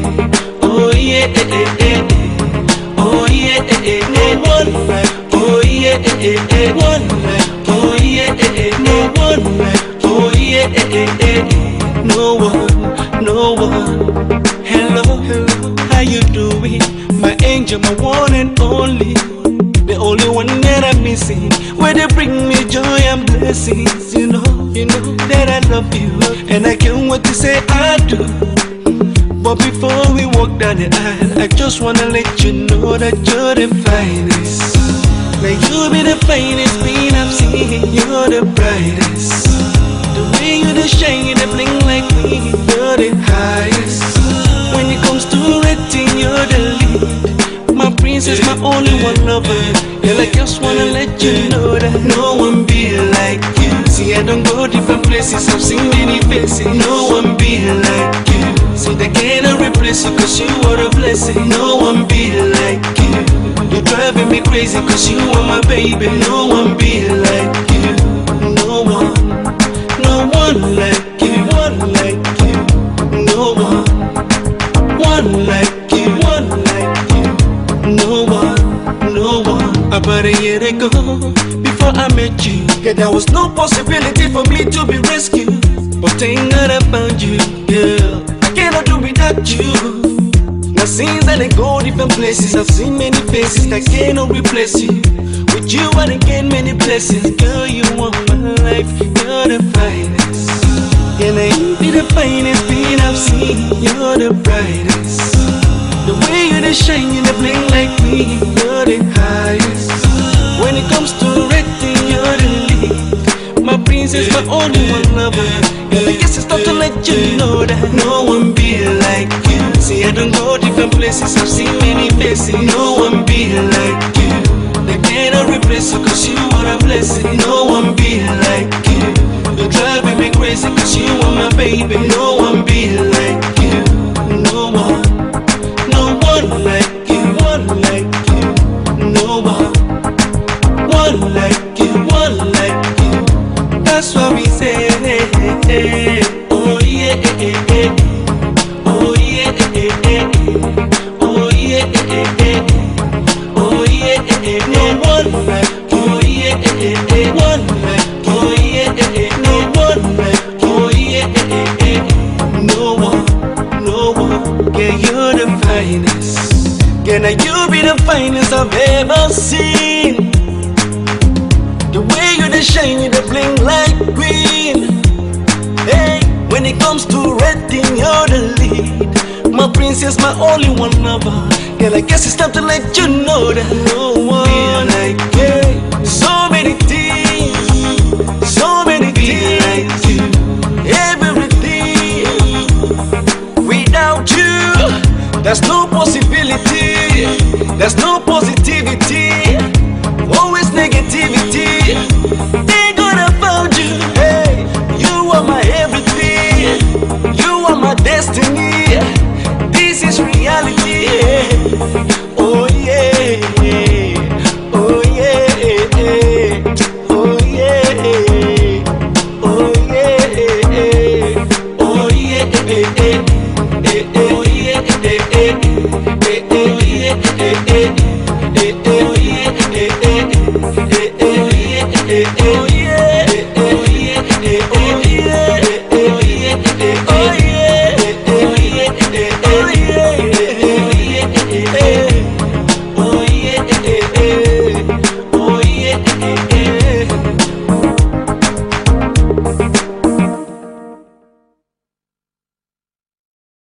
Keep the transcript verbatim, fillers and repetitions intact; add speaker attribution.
Speaker 1: oh yeah, eh, eh, eh, eh. Oh yeah, eh, eh, eh, one like oh yeah, eh, eh, eh, one like oh yeah, eh, eh, no one like oh yeah, eh, eh, eh, eh. No one, no one. Hello, hello, how you doing? My angel, my one and only, the only one that I'm missing. Where they bring me joy and blessings, you know, you know that I love you, and I can't wait to say I do. But before we walk down the aisle, I just wanna let you know that you're the finest. Like you be the finest being I've seen, you're the brightest. The way you the shine, you the bling like me, you're the highest. When it comes to rating, you're the lead. My princess, my only one lover. Girl, I just wanna let you know that no one be like you. See, I don't go different places, I've seen many faces. No one be like you. See, they cannot replace you, cause you are a blessing. No one be like you. You're driving me crazy, cause you are my baby. No one be like you. No one, no one like you. One like you. No one, one like you. One like you. No one, no one. About a year ago, before I met you, yeah, there was no possibility for me to be rescued. But thank God I found you, girl. I cannot do without you. Now since I go different places, I've seen many faces that cannot replace you. With you I done gain many blessings. Girl, you want my life, you're the finest. Yeah, now you be the finest being I've seen. You're the brightest. The way you the shine, you the bling like me. You're the highest. When it comes to rating, you're the lead. My princess, my only one lover. Girl, I guess it's time to let you know that no one be like you. See, I don't go different places, I've seen many faces. No one be like you. They cannot replace you, cause you are a blessing. No one be like you. You're driving me crazy, cause you are my baby. No one be like you. No one, no one like you. One like you. No one, one like you. One like you. That's what we say. Oh yeah, eh, eh, eh. Oh yeah, eh, eh, eh. Oh yeah, eh, eh, eh. Oh yeah, eh, eh, eh. No one like. Oh yeah, eh, eh, eh. One like. Oh yeah, eh, eh. No one like. Oh yeah, eh, eh, eh. No one, no one. Yeah, you're the finest. Yeah, now you be the finest I've ever seen. The way you the shine, you the bling like green. Hey, when it comes to rating, you're the lead. My princess, my only one lover. Girl, I guess it's time to let you know that no one like you. So many things, so many things like you. Everything without you, there's no possibility. There's no positivity. Always negativity. They gonna found you. Hey, you are my everything. You are my destiny. This is reality. Oh yeah, oh yeah, oh yeah, oh yeah, oh yeah, oh yeah.